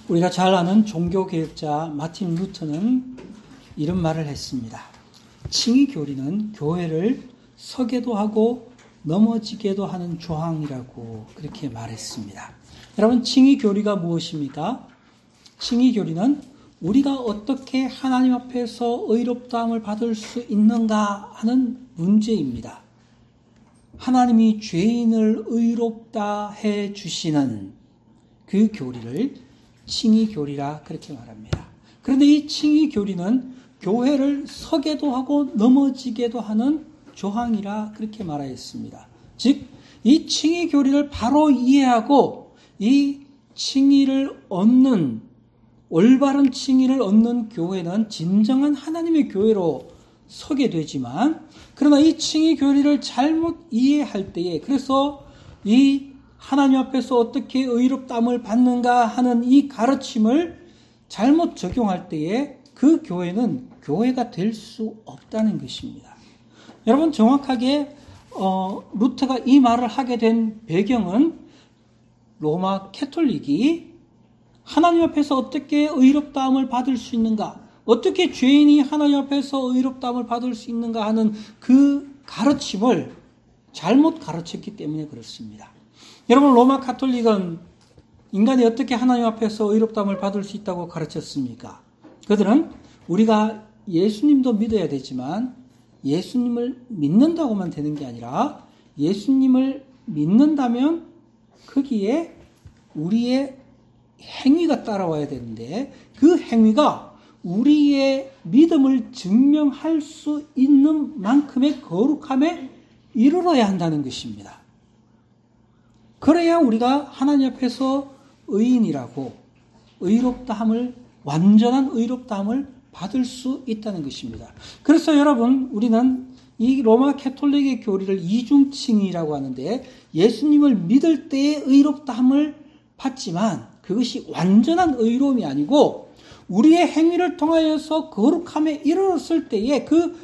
우리가 잘 아는 종교개혁자 마틴 루터는 이런 말을 했습니다. 칭의 교리는 교회를 서게도 하고 넘어지게도 하는 조항이라고 그렇게 말했습니다. 여러분, 칭의 교리가 무엇입니까? 칭의 교리는 우리가 어떻게 하나님 앞에서 의롭다함을 받을 수 있는가 하는 문제입니다. 하나님이 죄인을 의롭다 해 주시는 그 교리를 칭의 교리라 그렇게 말합니다. 그런데 이 칭의 교리는 교회를 서게도 하고 넘어지게도 하는 조항이라 그렇게 말하였습니다. 즉, 이 칭의 교리를 바로 이해하고 이 칭의를 얻는, 올바른 칭의를 얻는 교회는 진정한 하나님의 교회로 서게 되지만, 그러나 이 칭의 교리를 잘못 이해할 때에, 그래서 이 하나님 앞에서 어떻게 의롭다함을 받는가 하는 이 가르침을 잘못 적용할 때에 그 교회는 교회가 될 수 없다는 것입니다. 여러분, 정확하게 루터가 이 말을 하게 된 배경은 로마 캐톨릭이 하나님 앞에서 어떻게 의롭다함을 받을 수 있는가, 어떻게 죄인이 하나님 앞에서 의롭다함을 받을 수 있는가 하는 그 가르침을 잘못 가르쳤기 때문에 그렇습니다. 여러분, 로마 카톨릭은 인간이 어떻게 하나님 앞에서 의롭다함을 받을 수 있다고 가르쳤습니까? 그들은 우리가 예수님도 믿어야 되지만 예수님을 믿는다고만 되는 게 아니라 예수님을 믿는다면 거기에 우리의 행위가 따라와야 되는데 그 행위가 우리의 믿음을 증명할 수 있는 만큼의 거룩함에 이르러야 한다는 것입니다. 그래야 우리가 하나님 앞에서 의인이라고 의롭다함을, 완전한 의롭다함을 받을 수 있다는 것입니다. 그래서 여러분, 우리는 이 로마 캐톨릭의 교리를 이중칭의라고 하는데 예수님을 믿을 때의 의롭다함을 받지만 그것이 완전한 의로움이 아니고 우리의 행위를 통하여서 거룩함에 이르렀을 때에 그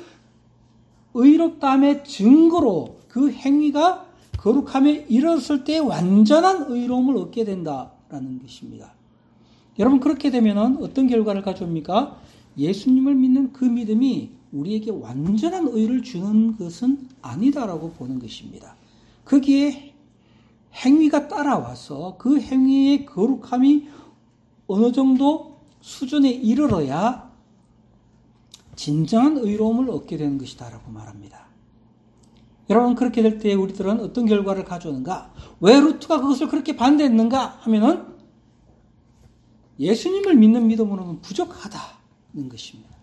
의롭다함의 증거로 그 행위가 거룩함에 이르렀을 때 완전한 의로움을 얻게 된다라는 것입니다. 여러분, 그렇게 되면 어떤 결과를 가져옵니까? 예수님을 믿는 그 믿음이 우리에게 완전한 의를 주는 것은 아니다라고 보는 것입니다. 거기에 행위가 따라와서 그 행위의 거룩함이 어느 정도 수준에 이르러야 진정한 의로움을 얻게 되는 것이다라고 말합니다. 여러분, 그렇게 될 때 우리들은 어떤 결과를 가져오는가? 왜 루트가 그것을 그렇게 반대했는가 하면은 예수님을 믿는 믿음으로는 부족하다는 것입니다.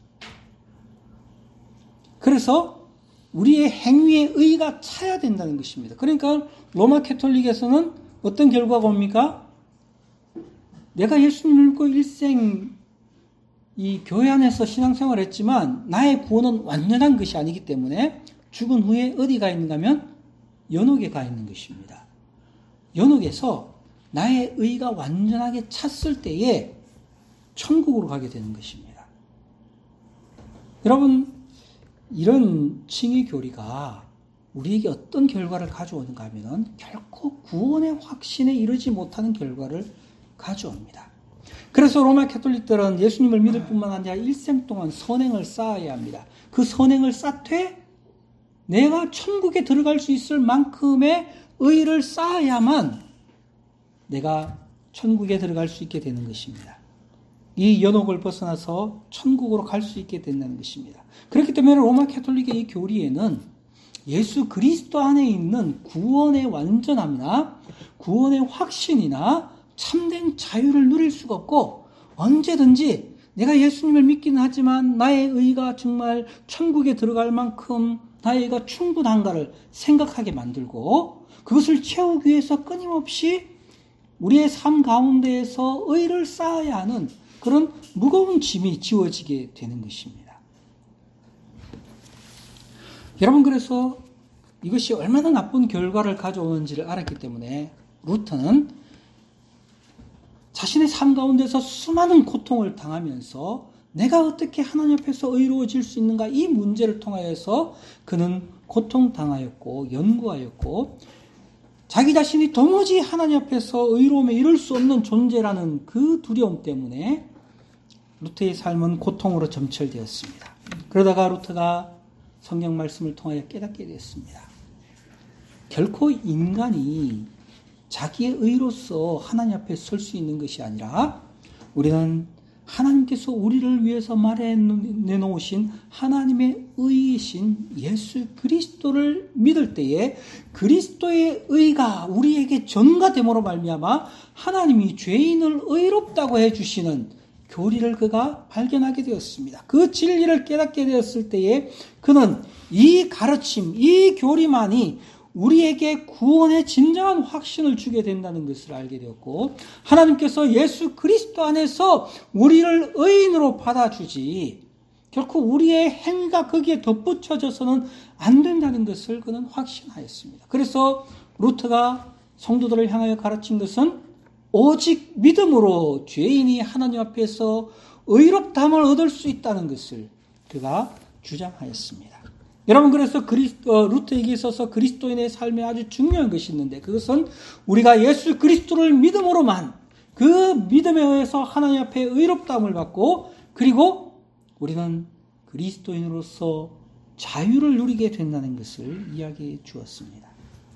그래서 우리의 행위의 의가 차야 된다는 것입니다. 그러니까 로마 캐톨릭에서는 어떤 결과가 옵니까? 내가 예수님을 믿고 일생 이 교회 안에서 신앙생활을 했지만 나의 구원은 완전한 것이 아니기 때문에 죽은 후에 어디 가 있는가 하면 연옥에 가 있는 것입니다. 연옥에서 나의 의가 완전하게 찼을 때에 천국으로 가게 되는 것입니다. 여러분, 이런 칭의 교리가 우리에게 어떤 결과를 가져오는가 하면 결코 구원의 확신에 이르지 못하는 결과를 가져옵니다. 그래서 로마 캐톨릭들은 예수님을 믿을 뿐만 아니라 일생 동안 선행을 쌓아야 합니다. 그 선행을 쌓되 내가 천국에 들어갈 수 있을 만큼의 의를 쌓아야만 내가 천국에 들어갈 수 있게 되는 것입니다. 이 연옥을 벗어나서 천국으로 갈 수 있게 된다는 것입니다. 그렇기 때문에 로마 캐톨릭의 이 교리에는 예수 그리스도 안에 있는 구원의 완전함이나 구원의 확신이나 참된 자유를 누릴 수가 없고 언제든지 내가 예수님을 믿기는 하지만 나의 의가 정말 천국에 들어갈 만큼 나의 의가 충분한가를 생각하게 만들고 그것을 채우기 위해서 끊임없이 우리의 삶 가운데에서 의를 쌓아야 하는 그런 무거운 짐이 지워지게 되는 것입니다. 여러분, 그래서 이것이 얼마나 나쁜 결과를 가져오는지를 알았기 때문에 루터는 자신의 삶 가운데서 수많은 고통을 당하면서 내가 어떻게 하나님 앞에서 의로워질 수 있는가 이 문제를 통하여서 그는 고통당하였고 연구하였고 자기 자신이 도무지 하나님 앞에서 의로움에 이를 수 없는 존재라는 그 두려움 때문에 루트의 삶은 고통으로 점철되었습니다. 그러다가 루트가 성경 말씀을 통하여 깨닫게 되었습니다. 결코 인간이 자기의 의로서 하나님 앞에 설 수 있는 것이 아니라 우리는 하나님께서 우리를 위해서 마련해놓으신 하나님의 의이신 예수 그리스도를 믿을 때에 그리스도의 의가 우리에게 전가됨으로 말미암아 하나님이 죄인을 의롭다고 해주시는 교리를 그가 발견하게 되었습니다. 그 진리를 깨닫게 되었을 때에 그는 이 가르침, 이 교리만이 우리에게 구원의 진정한 확신을 주게 된다는 것을 알게 되었고, 하나님께서 예수 그리스도 안에서 우리를 의인으로 받아주지 결코 우리의 행위가 거기에 덧붙여져서는 안 된다는 것을 그는 확신하였습니다. 그래서 루트가 성도들을 향하여 가르친 것은 오직 믿음으로 죄인이 하나님 앞에서 의롭다함을 얻을 수 있다는 것을 그가 주장하였습니다. 여러분, 그래서 루트에게 있어서 그리스도인의 삶에 아주 중요한 것이 있는데, 그것은 우리가 예수 그리스도를 믿음으로만 그 믿음에 의해서 하나님 앞에 의롭다함을 받고, 그리고 우리는 그리스도인으로서 자유를 누리게 된다는 것을 이야기해 주었습니다.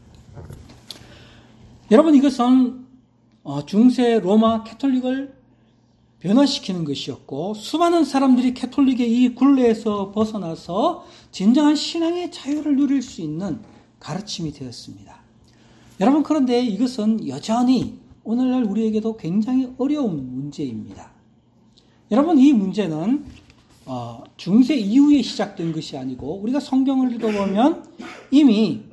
여러분, 이것은 중세 로마 캐톨릭을 변화시키는 것이었고, 수많은 사람들이 캐톨릭의 이 굴레에서 벗어나서 진정한 신앙의 자유를 누릴 수 있는 가르침이 되었습니다. 여러분, 그런데 이것은 여전히 오늘날 우리에게도 굉장히 어려운 문제입니다. 여러분, 이 문제는 중세 이후에 시작된 것이 아니고, 우리가 성경을 읽어보면 이미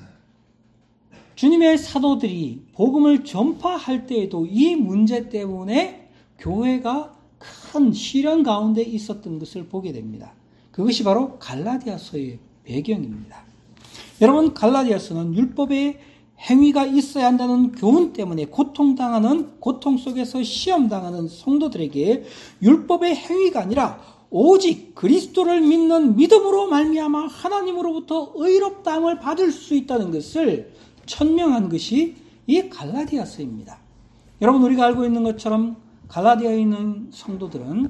주님의 사도들이 복음을 전파할 때에도 이 문제 때문에 교회가 큰 시련 가운데 있었던 것을 보게 됩니다. 그것이 바로 갈라디아서의 배경입니다. 여러분, 갈라디아서는 율법의 행위가 있어야 한다는 교훈 때문에 고통 속에서 시험당하는 성도들에게 율법의 행위가 아니라 오직 그리스도를 믿는 믿음으로 말미암아 하나님으로부터 의롭다함을 받을 수 있다는 것을 천명한 것이 이 갈라디아서입니다. 여러분, 우리가 알고 있는 것처럼 갈라디아에 있는 성도들은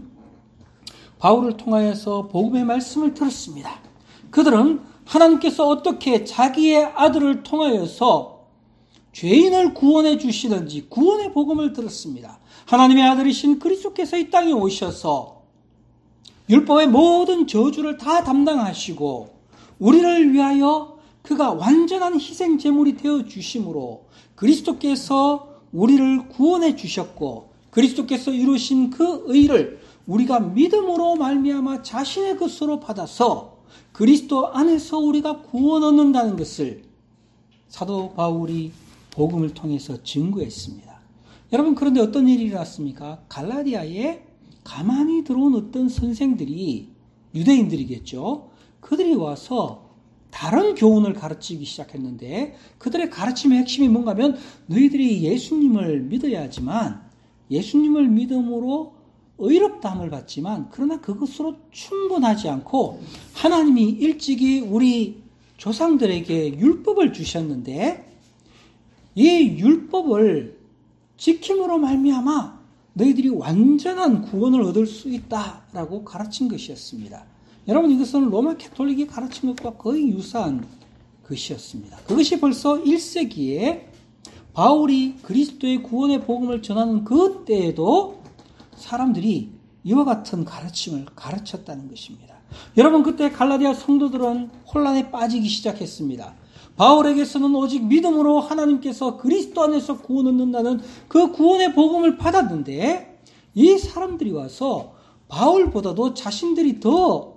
바울을 통하여서 복음의 말씀을 들었습니다. 그들은 하나님께서 어떻게 자기의 아들을 통하여서 죄인을 구원해 주시는지 구원의 복음을 들었습니다. 하나님의 아들이신 그리스도께서 이 땅에 오셔서 율법의 모든 저주를 다 담당하시고 우리를 위하여 그가 완전한 희생 제물이 되어 주심으로 그리스도께서 우리를 구원해 주셨고, 그리스도께서 이루신 그 의를 우리가 믿음으로 말미암아 자신의 것으로 받아서 그리스도 안에서 우리가 구원 얻는다는 것을 사도 바울이 복음을 통해서 증거했습니다. 여러분, 그런데 어떤 일이 일어났습니까? 갈라디아에 가만히 들어온 어떤 선생들이, 유대인들이겠죠, 그들이 와서 다른 교훈을 가르치기 시작했는데, 그들의 가르침의 핵심이 뭔가 하면 너희들이 예수님을 믿어야 하지만 예수님을 믿음으로 의롭다함을 받지만, 그러나 그것으로 충분하지 않고 하나님이 일찍이 우리 조상들에게 율법을 주셨는데 이 율법을 지킴으로 말미암아 너희들이 완전한 구원을 얻을 수 있다라고 가르친 것이었습니다. 여러분, 이것은 로마 캐톨릭이 가르친 것과 거의 유사한 것이었습니다. 그것이 벌써 1세기에 바울이 그리스도의 구원의 복음을 전하는 그때에도 사람들이 이와 같은 가르침을 가르쳤다는 것입니다. 여러분, 그때 갈라디아 성도들은 혼란에 빠지기 시작했습니다. 바울에게서는 오직 믿음으로 하나님께서 그리스도 안에서 구원 얻는다는 그 구원의 복음을 받았는데, 이 사람들이 와서 바울보다도 자신들이 더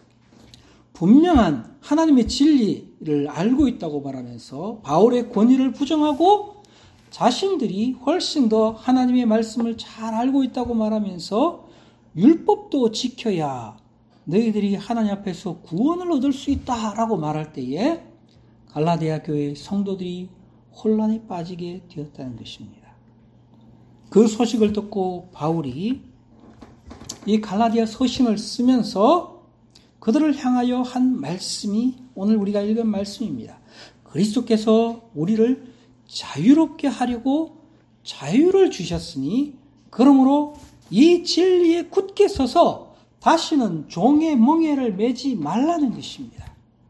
분명한 하나님의 진리를 알고 있다고 말하면서 바울의 권위를 부정하고 자신들이 훨씬 더 하나님의 말씀을 잘 알고 있다고 말하면서 율법도 지켜야 너희들이 하나님 앞에서 구원을 얻을 수 있다라고 말할 때에 갈라디아 교회 성도들이 혼란에 빠지게 되었다는 것입니다. 그 소식을 듣고 바울이 이 갈라디아 서신을 쓰면서 그들을 향하여 한 말씀이 오늘 우리가 읽은 말씀입니다. 그리스도께서 우리를 자유롭게 하려고 자유를 주셨으니 그러므로 이 진리에 굳게 서서 다시는 종의 멍에를 매지 말라는 것입니다.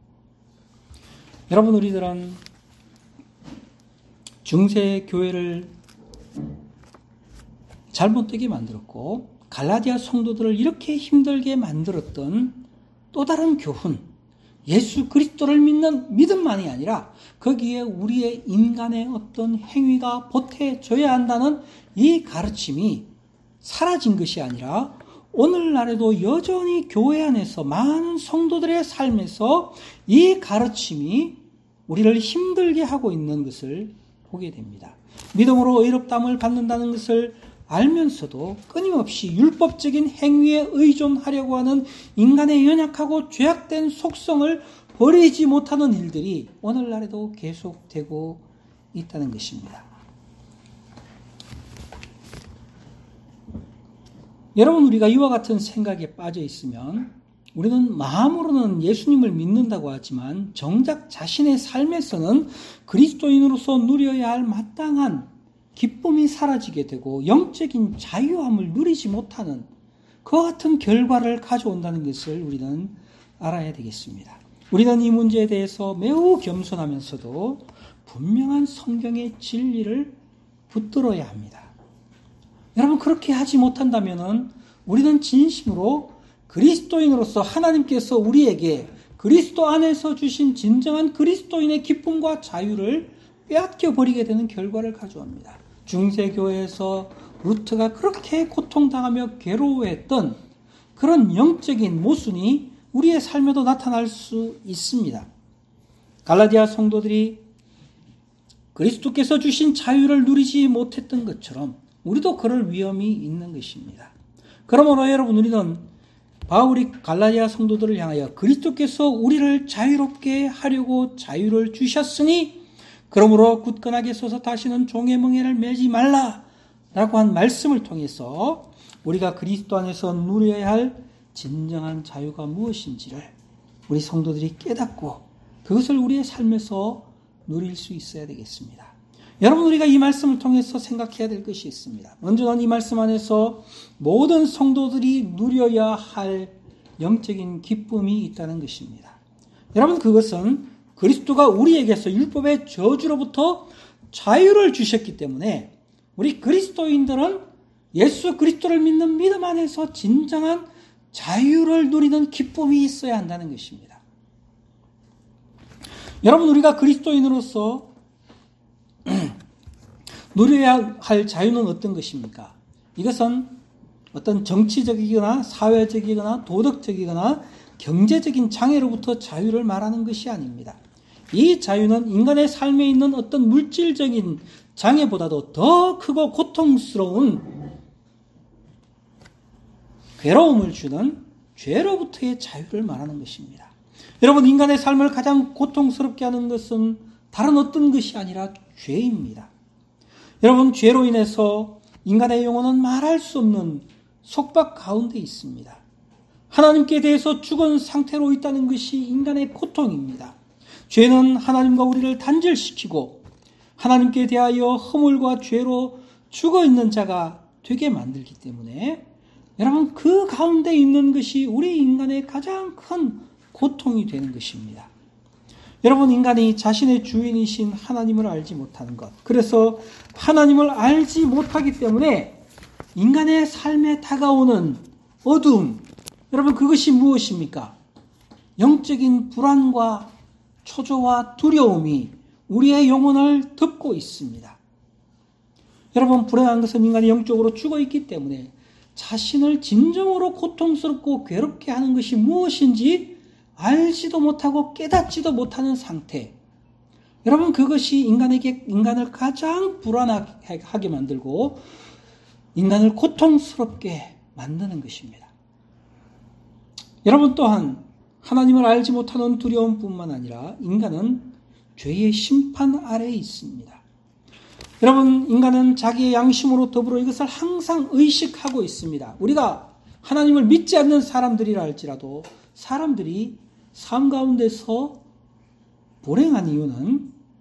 여러분, 우리들은 중세 교회를 잘못되게 만들었고 갈라디아 성도들을 이렇게 힘들게 만들었던 또 다른 교훈, 예수 그리스도를 믿는 믿음만이 아니라 거기에 우리의 인간의 어떤 행위가 보태져야 한다는 이 가르침이 사라진 것이 아니라 오늘날에도 여전히 교회 안에서 많은 성도들의 삶에서 이 가르침이 우리를 힘들게 하고 있는 것을 보게 됩니다. 믿음으로 의롭다함을 받는다는 것을 알면서도 끊임없이 율법적인 행위에 의존하려고 하는 인간의 연약하고 죄악된 속성을 버리지 못하는 일들이 오늘날에도 계속되고 있다는 것입니다. 여러분, 우리가 이와 같은 생각에 빠져 있으면 우리는 마음으로는 예수님을 믿는다고 하지만 정작 자신의 삶에서는 그리스도인으로서 누려야 할 마땅한 기쁨이 사라지게 되고 영적인 자유함을 누리지 못하는 그와 같은 결과를 가져온다는 것을 우리는 알아야 되겠습니다. 우리는 이 문제에 대해서 매우 겸손하면서도 분명한 성경의 진리를 붙들어야 합니다. 여러분, 그렇게 하지 못한다면 우리는 진심으로 그리스도인으로서 하나님께서 우리에게 그리스도 안에서 주신 진정한 그리스도인의 기쁨과 자유를 빼앗겨 버리게 되는 결과를 가져옵니다. 중세교회에서 루트가 그렇게 고통당하며 괴로워했던 그런 영적인 모순이 우리의 삶에도 나타날 수 있습니다. 갈라디아 성도들이 그리스도께서 주신 자유를 누리지 못했던 것처럼 우리도 그럴 위험이 있는 것입니다. 그러므로 여러분, 우리는 바울이 갈라디아 성도들을 향하여 그리스도께서 우리를 자유롭게 하려고 자유를 주셨으니 그러므로 굳건하게 서서 다시는 종의 멍에를 매지 말라라고 한 말씀을 통해서 우리가 그리스도 안에서 누려야 할 진정한 자유가 무엇인지를 우리 성도들이 깨닫고 그것을 우리의 삶에서 누릴 수 있어야 되겠습니다. 여러분, 우리가 이 말씀을 통해서 생각해야 될 것이 있습니다. 먼저는 이 말씀 안에서 모든 성도들이 누려야 할 영적인 기쁨이 있다는 것입니다. 여러분, 그것은 그리스도가 우리에게서 율법의 저주로부터 자유를 주셨기 때문에 우리 그리스도인들은 예수 그리스도를 믿는 믿음 안에서 진정한 자유를 누리는 기쁨이 있어야 한다는 것입니다. 여러분, 우리가 그리스도인으로서 누려야 할 자유는 어떤 것입니까? 이것은 어떤 정치적이거나 사회적이거나 도덕적이거나 경제적인 장애로부터 자유를 말하는 것이 아닙니다. 이 자유는 인간의 삶에 있는 어떤 물질적인 장애보다도 더 크고 고통스러운 괴로움을 주는 죄로부터의 자유를 말하는 것입니다. 여러분, 인간의 삶을 가장 고통스럽게 하는 것은 다른 어떤 것이 아니라 죄입니다. 여러분, 죄로 인해서 인간의 영혼은 말할 수 없는 속박 가운데 있습니다. 하나님께 대해서 죽은 상태로 있다는 것이 인간의 고통입니다. 죄는 하나님과 우리를 단절시키고 하나님께 대하여 허물과 죄로 죽어있는 자가 되게 만들기 때문에 여러분, 그 가운데 있는 것이 우리 인간의 가장 큰 고통이 되는 것입니다. 여러분, 인간이 자신의 주인이신 하나님을 알지 못하는 것, 그래서 하나님을 알지 못하기 때문에 인간의 삶에 다가오는 어두움, 여러분, 그것이 무엇입니까? 영적인 불안과 초조와 두려움이 우리의 영혼을 덮고 있습니다. 여러분, 불행한 것은 인간이 영적으로 죽어있기 때문에 자신을 진정으로 고통스럽고 괴롭게 하는 것이 무엇인지 알지도 못하고 깨닫지도 못하는 상태. 여러분, 그것이 인간을 가장 불안하게 만들고 인간을 고통스럽게 만드는 것입니다. 여러분, 또한 하나님을 알지 못하는 두려움뿐만 아니라 인간은 죄의 심판 아래에 있습니다. 여러분, 인간은 자기의 양심으로 더불어 이것을 항상 의식하고 있습니다. 우리가 하나님을 믿지 않는 사람들이라 할지라도 사람들이 삶 가운데서 불행한 이유는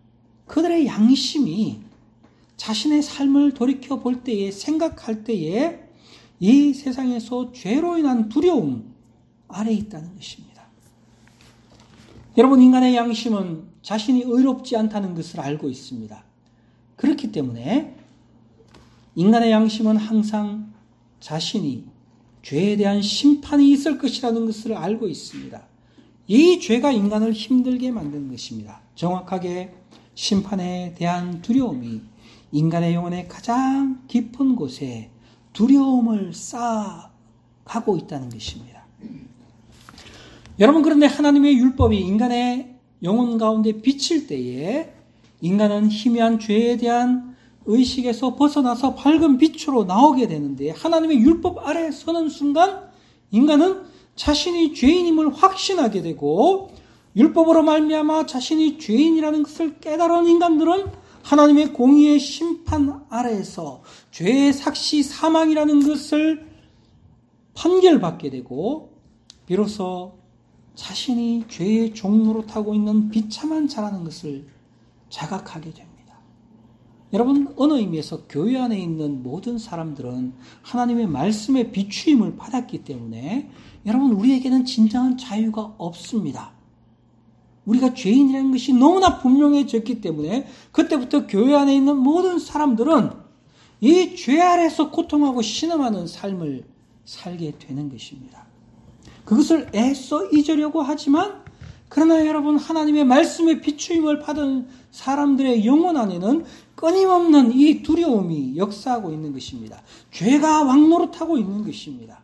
그들의 양심이 자신의 삶을 돌이켜 볼 때에, 생각할 때에 이 세상에서 죄로 인한 두려움 아래 있다는 것입니다. 여러분, 인간의 양심은 자신이 의롭지 않다는 것을 알고 있습니다. 그렇기 때문에 인간의 양심은 항상 자신이 죄에 대한 심판이 있을 것이라는 것을 알고 있습니다. 이 죄가 인간을 힘들게 만드는 것입니다. 정확하게 심판에 대한 두려움이 인간의 영혼의 가장 깊은 곳에 두려움을 쌓아가고 있다는 것입니다. 여러분, 그런데 하나님의 율법이 인간의 영혼 가운데 비칠 때에 인간은 희미한 죄에 대한 의식에서 벗어나서 밝은 빛으로 나오게 되는데, 하나님의 율법 아래에 서는 순간 인간은 자신이 죄인임을 확신하게 되고, 율법으로 말미암아 자신이 죄인이라는 것을 깨달은 인간들은 하나님의 공의의 심판 아래에서 죄의 삭시 사망이라는 것을 판결받게 되고, 비로소 자신이 죄의 종로로 타고 있는 비참한 자라는 것을 자각하게 됩니다. 여러분, 어느 의미에서 교회 안에 있는 모든 사람들은 하나님의 말씀에 비추임을 받았기 때문에 여러분, 우리에게는 진정한 자유가 없습니다. 우리가 죄인이라는 것이 너무나 분명해졌기 때문에 그때부터 교회 안에 있는 모든 사람들은 이 죄 아래에서 고통하고 신음하는 삶을 살게 되는 것입니다. 그것을 애써 잊으려고 하지만, 그러나 여러분, 하나님의 말씀에 비추임을 받은 사람들의 영혼 안에는 끊임없는 이 두려움이 역사하고 있는 것입니다. 죄가 왕노릇하고 있는 것입니다.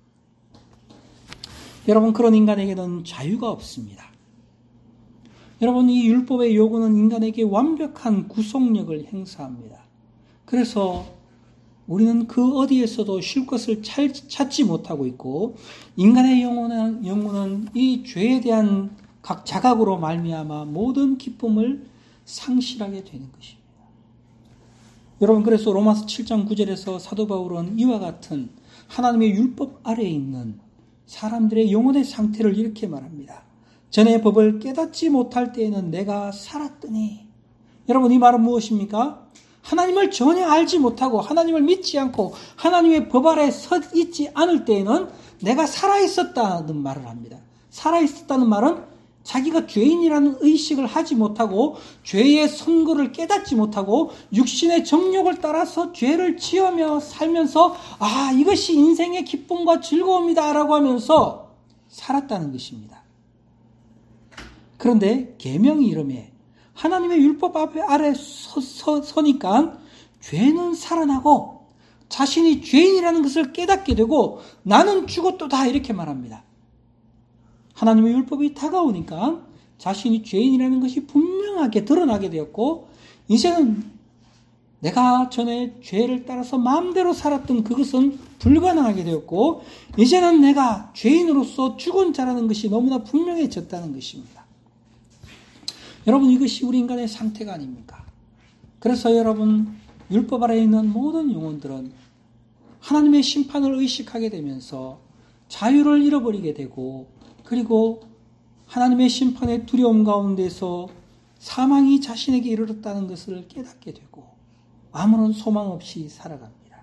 여러분, 그런 인간에게는 자유가 없습니다. 여러분, 이 율법의 요구는 인간에게 완벽한 구속력을 행사합니다. 그래서 우리는 그 어디에서도 쉴 것을 찾지 못하고 있고, 인간의 영혼은 이 죄에 대한 각 자각으로 말미암아 모든 기쁨을 상실하게 되는 것입니다. 여러분, 그래서 로마서 7장 9절에서 사도 바울은 이와 같은 하나님의 율법 아래에 있는 사람들의 영혼의 상태를 이렇게 말합니다. 전에 법을 깨닫지 못할 때에는 내가 살았더니. 여러분, 이 말은 무엇입니까? 하나님을 전혀 알지 못하고 하나님을 믿지 않고 하나님의 법 아래 서 있지 않을 때에는 내가 살아있었다는 말을 합니다. 살아있었다는 말은 자기가 죄인이라는 의식을 하지 못하고 죄의 선고를 깨닫지 못하고 육신의 정욕을 따라서 죄를 지으며 살면서 이것이 인생의 기쁨과 즐거움이다 라고 하면서 살았다는 것입니다. 그런데 계명이 이름에 하나님의 율법 아래 서니까 죄는 살아나고 자신이 죄인이라는 것을 깨닫게 되고 나는 죽었도다 이렇게 말합니다. 하나님의 율법이 다가오니까 자신이 죄인이라는 것이 분명하게 드러나게 되었고, 이제는 내가 전에 죄를 따라서 마음대로 살았던 그것은 불가능하게 되었고, 이제는 내가 죄인으로서 죽은 자라는 것이 너무나 분명해졌다는 것입니다. 여러분, 이것이 우리 인간의 상태가 아닙니까? 그래서 여러분, 율법 아래에 있는 모든 영혼들은 하나님의 심판을 의식하게 되면서 자유를 잃어버리게 되고, 그리고 하나님의 심판의 두려움 가운데서 사망이 자신에게 이르렀다는 것을 깨닫게 되고 아무런 소망 없이 살아갑니다.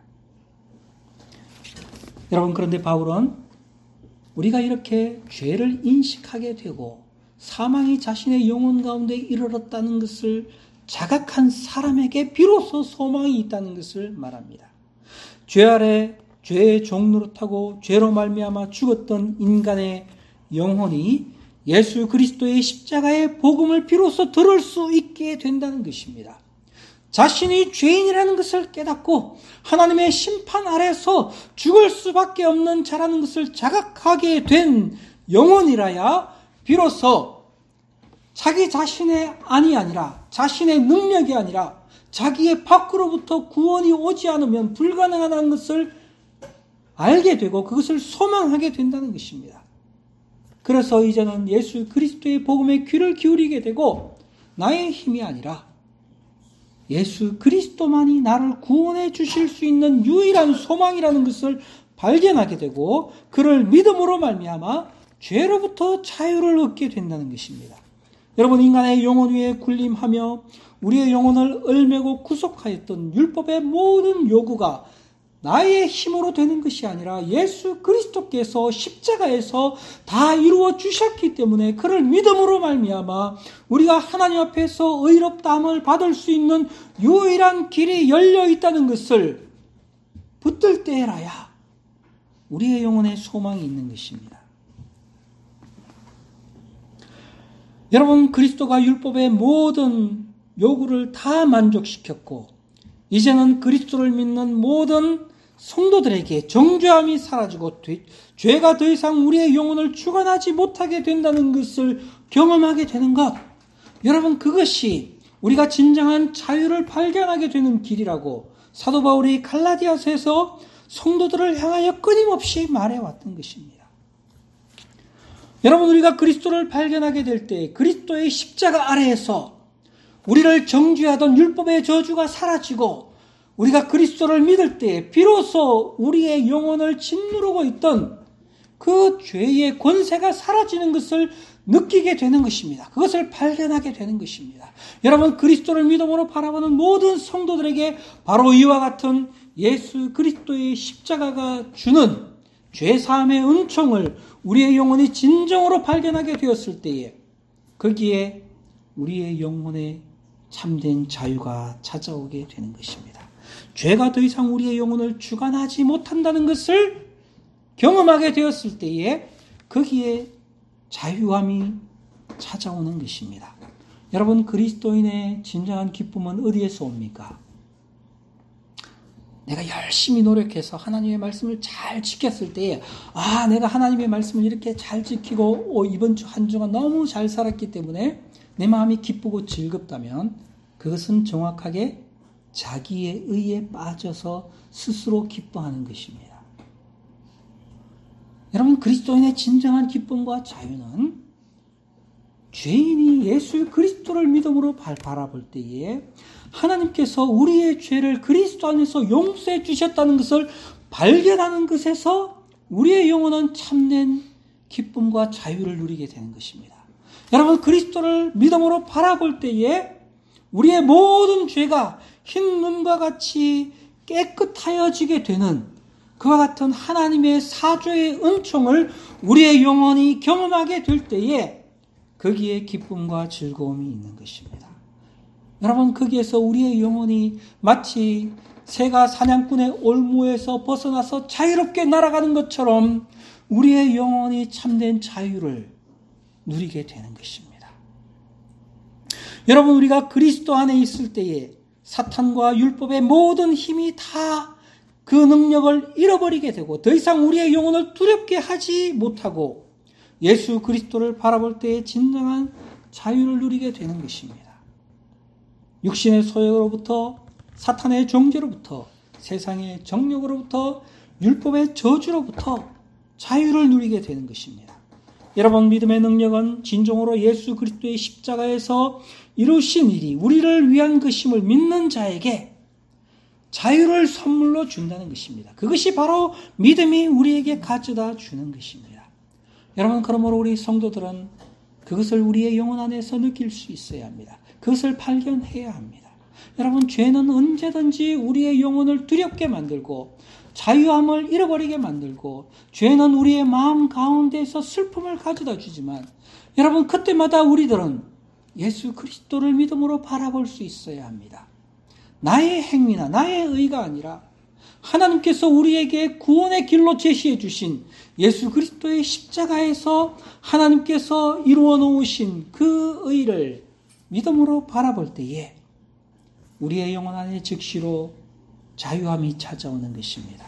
여러분, 그런데 바울은 우리가 이렇게 죄를 인식하게 되고 사망이 자신의 영혼 가운데 이르렀다는 것을 자각한 사람에게 비로소 소망이 있다는 것을 말합니다. 죄 아래 죄의 종노릇하고 죄로 말미암아 죽었던 인간의 영혼이 예수 그리스도의 십자가의 복음을 비로소 들을 수 있게 된다는 것입니다. 자신이 죄인이라는 것을 깨닫고 하나님의 심판 아래서 죽을 수밖에 없는 자라는 것을 자각하게 된 영혼이라야 비로소 자기 자신의 안이 아니라, 자신의 능력이 아니라 자기의 밖으로부터 구원이 오지 않으면 불가능하다는 것을 알게 되고 그것을 소망하게 된다는 것입니다. 그래서 이제는 예수 그리스도의 복음에 귀를 기울이게 되고 나의 힘이 아니라 예수 그리스도만이 나를 구원해 주실 수 있는 유일한 소망이라는 것을 발견하게 되고 그를 믿음으로 말미암아 죄로부터 자유를 얻게 된다는 것입니다. 여러분, 인간의 영혼 위에 군림하며 우리의 영혼을 얼매고 구속하였던 율법의 모든 요구가 나의 힘으로 되는 것이 아니라 예수 그리스도께서 십자가에서 다 이루어 주셨기 때문에 그를 믿음으로 말미암아 우리가 하나님 앞에서 의롭다함을 받을 수 있는 유일한 길이 열려 있다는 것을 붙들 때라야 우리의 영혼에 소망이 있는 것입니다. 여러분, 그리스도가 율법의 모든 요구를 다 만족시켰고 이제는 그리스도를 믿는 모든 성도들에게 정죄함이 사라지고 죄가 더 이상 우리의 영혼을 주관하지 못하게 된다는 것을 경험하게 되는 것, 여러분, 그것이 우리가 진정한 자유를 발견하게 되는 길이라고 사도 바울이 갈라디아서에서 성도들을 향하여 끊임없이 말해왔던 것입니다. 여러분, 우리가 그리스도를 발견하게 될 때 그리스도의 십자가 아래에서 우리를 정죄하던 율법의 저주가 사라지고 우리가 그리스도를 믿을 때 비로소 우리의 영혼을 짓누르고 있던 그 죄의 권세가 사라지는 것을 느끼게 되는 것입니다. 그것을 발견하게 되는 것입니다. 여러분, 그리스도를 믿음으로 바라보는 모든 성도들에게 바로 이와 같은 예수 그리스도의 십자가가 주는 죄사함의 은총을 우리의 영혼이 진정으로 발견하게 되었을 때에 거기에 우리의 영혼에 참된 자유가 찾아오게 되는 것입니다. 죄가 더 이상 우리의 영혼을 주관하지 못한다는 것을 경험하게 되었을 때에 거기에 자유함이 찾아오는 것입니다. 여러분, 그리스도인의 진정한 기쁨은 어디에서 옵니까? 내가 열심히 노력해서 하나님의 말씀을 잘 지켰을 때에 내가 하나님의 말씀을 이렇게 잘 지키고 이번 주 한 주가 너무 잘 살았기 때문에 내 마음이 기쁘고 즐겁다면 그것은 정확하게 자기의 의에 빠져서 스스로 기뻐하는 것입니다. 여러분, 그리스도인의 진정한 기쁨과 자유는 죄인이 예수 그리스도를 믿음으로 바라볼 때에 하나님께서 우리의 죄를 그리스도 안에서 용서해 주셨다는 것을 발견하는 것에서 우리의 영혼은 참된 기쁨과 자유를 누리게 되는 것입니다. 여러분, 그리스도를 믿음으로 바라볼 때에 우리의 모든 죄가 흰 눈과 같이 깨끗하여지게 되는 그와 같은 하나님의 사죄의 은총을 우리의 영혼이 경험하게 될 때에 거기에 기쁨과 즐거움이 있는 것입니다. 여러분, 거기에서 우리의 영혼이 마치 새가 사냥꾼의 올무에서 벗어나서 자유롭게 날아가는 것처럼 우리의 영혼이 참된 자유를 누리게 되는 것입니다. 여러분, 우리가 그리스도 안에 있을 때에 사탄과 율법의 모든 힘이 다 그 능력을 잃어버리게 되고 더 이상 우리의 영혼을 두렵게 하지 못하고 예수 그리스도를 바라볼 때에 진정한 자유를 누리게 되는 것입니다. 육신의 소욕으로부터, 사탄의 정죄로부터, 세상의 정욕으로부터, 율법의 저주로부터 자유를 누리게 되는 것입니다. 여러분, 믿음의 능력은 진정으로 예수 그리스도의 십자가에서 이루신 일이 우리를 위한 것임을 믿는 자에게 자유를 선물로 준다는 것입니다. 그것이 바로 믿음이 우리에게 가져다 주는 것입니다. 여러분, 그러므로 우리 성도들은 그것을 우리의 영혼 안에서 느낄 수 있어야 합니다. 그것을 발견해야 합니다. 여러분, 죄는 언제든지 우리의 영혼을 두렵게 만들고 자유함을 잃어버리게 만들고 죄는 우리의 마음 가운데에서 슬픔을 가져다 주지만 여러분, 그때마다 우리들은 예수 그리스도를 믿음으로 바라볼 수 있어야 합니다. 나의 행위나 나의 의가 아니라 하나님께서 우리에게 구원의 길로 제시해 주신 예수 그리스도의 십자가에서 하나님께서 이루어 놓으신 그 의를 믿음으로 바라볼 때에 우리의 영혼 안에 즉시로 자유함이 찾아오는 것입니다.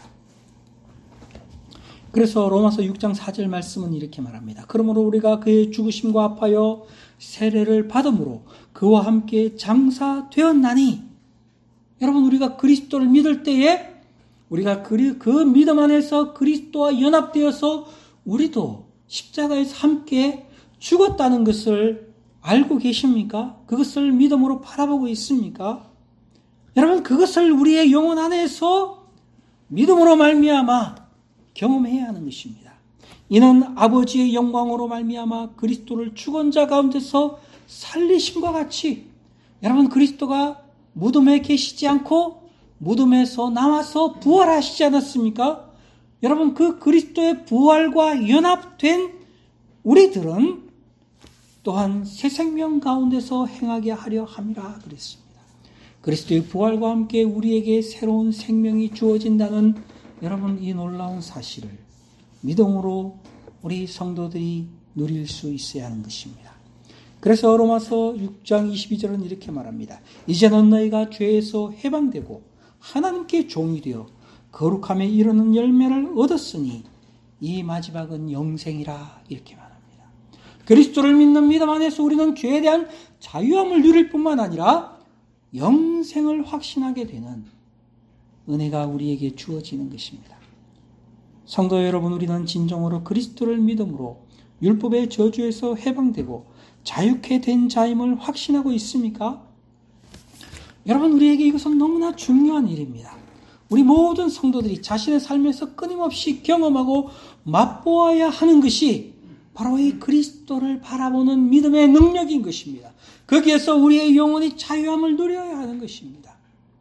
그래서 로마서 6장 4절 말씀은 이렇게 말합니다. 그러므로 우리가 그의 죽으심과 합하여 세례를 받음으로 그와 함께 장사되었나니, 여러분, 우리가 그리스도를 믿을 때에 우리가 그 믿음 안에서 그리스도와 연합되어서 우리도 십자가에서 함께 죽었다는 것을 알고 계십니까? 그것을 믿음으로 바라보고 있습니까? 여러분, 그것을 우리의 영혼 안에서 믿음으로 말미암아 경험해야 하는 것입니다. 이는 아버지의 영광으로 말미암아 그리스도를 죽은 자 가운데서 살리심과 같이 여러분 그리스도가 무덤에 계시지 않고 무덤에서 나와서 부활하시지 않았습니까? 여러분 그 그리스도의 부활과 연합된 우리들은 또한 새 생명 가운데서 행하게 하려 함이라 그랬습니다. 그리스도의 부활과 함께 우리에게 새로운 생명이 주어진다는 여러분 이 놀라운 사실을 믿음으로 우리 성도들이 누릴 수 있어야 하는 것입니다. 그래서 로마서 6장 22절은 이렇게 말합니다. 이제는 너희가 죄에서 해방되고 하나님께 종이 되어 거룩함에 이르는 열매를 얻었으니 이 마지막은 영생이라 이렇게 말합니다. 그리스도를 믿는 믿음 안에서 우리는 죄에 대한 자유함을 누릴 뿐만 아니라 영생을 확신하게 되는 은혜가 우리에게 주어지는 것입니다. 성도 여러분, 우리는 진정으로 그리스도를 믿음으로 율법의 저주에서 해방되고 자유케 된 자임을 확신하고 있습니까? 여러분, 우리에게 이것은 너무나 중요한 일입니다. 우리 모든 성도들이 자신의 삶에서 끊임없이 경험하고 맛보아야 하는 것이 바로 이 그리스도를 바라보는 믿음의 능력인 것입니다. 거기에서 우리의 영혼이 자유함을 누려야 하는 것입니다.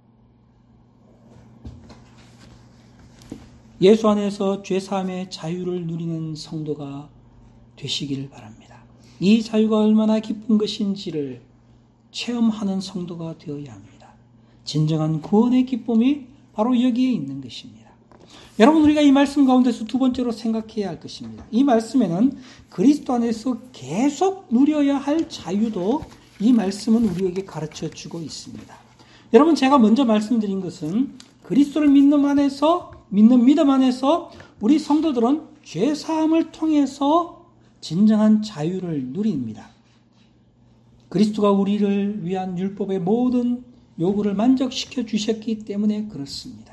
예수 안에서 죄사함의 자유를 누리는 성도가 되시기를 바랍니다. 이 자유가 얼마나 기쁜 것인지를 체험하는 성도가 되어야 합니다. 진정한 구원의 기쁨이 바로 여기에 있는 것입니다. 여러분, 우리가 이 말씀 가운데서 두 번째로 생각해야 할 것입니다. 이 말씀에는 그리스도 안에서 계속 누려야 할 자유도 이 말씀은 우리에게 가르쳐 주고 있습니다. 여러분, 제가 먼저 말씀드린 것은 그리스도를 믿는 믿음 안에서 우리 성도들은 죄사함을 통해서 진정한 자유를 누립니다. 그리스도가 우리를 위한 율법의 모든 요구를 만족시켜 주셨기 때문에 그렇습니다.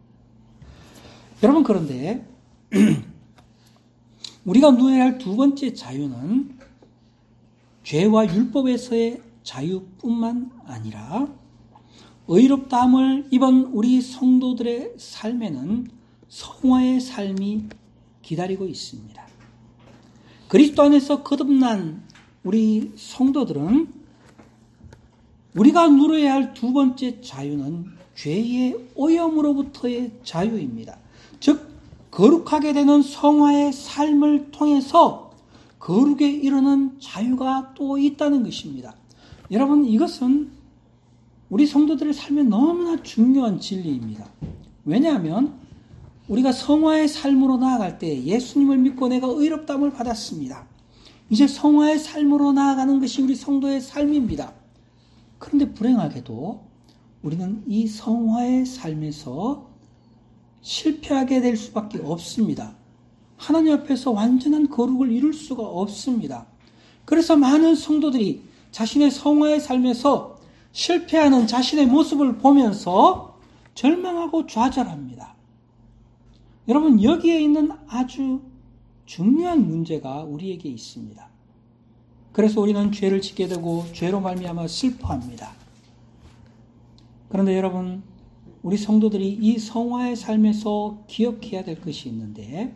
여러분, 그런데 우리가 누려야 할 두 번째 자유는 죄와 율법에서의 자유뿐만 아니라 의롭다함을 입은 우리 성도들의 삶에는 성화의 삶이 기다리고 있습니다. 그리스도 안에서 거듭난 우리 성도들은 우리가 누려야 할 두 번째 자유는 죄의 오염으로부터의 자유입니다. 즉 거룩하게 되는 성화의 삶을 통해서 거룩에 이르는 자유가 또 있다는 것입니다. 여러분, 이것은 우리 성도들의 삶에 너무나 중요한 진리입니다. 왜냐하면 우리가 성화의 삶으로 나아갈 때 예수님을 믿고 내가 의롭다함을 받았습니다. 이제 성화의 삶으로 나아가는 것이 우리 성도의 삶입니다. 그런데 불행하게도 우리는 이 성화의 삶에서 실패하게 될 수밖에 없습니다. 하나님 앞에서 완전한 거룩을 이룰 수가 없습니다. 그래서 많은 성도들이 자신의 성화의 삶에서 실패하는 자신의 모습을 보면서 절망하고 좌절합니다. 여러분, 여기에 있는 아주 중요한 문제가 우리에게 있습니다. 그래서 우리는 죄를 짓게 되고 죄로 말미암아 슬퍼합니다. 그런데 여러분, 우리 성도들이 이 성화의 삶에서 기억해야 될 것이 있는데,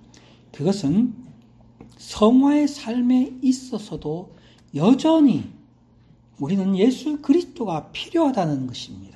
그것은 성화의 삶에 있어서도 여전히 우리는 예수 그리스도가 필요하다는 것입니다.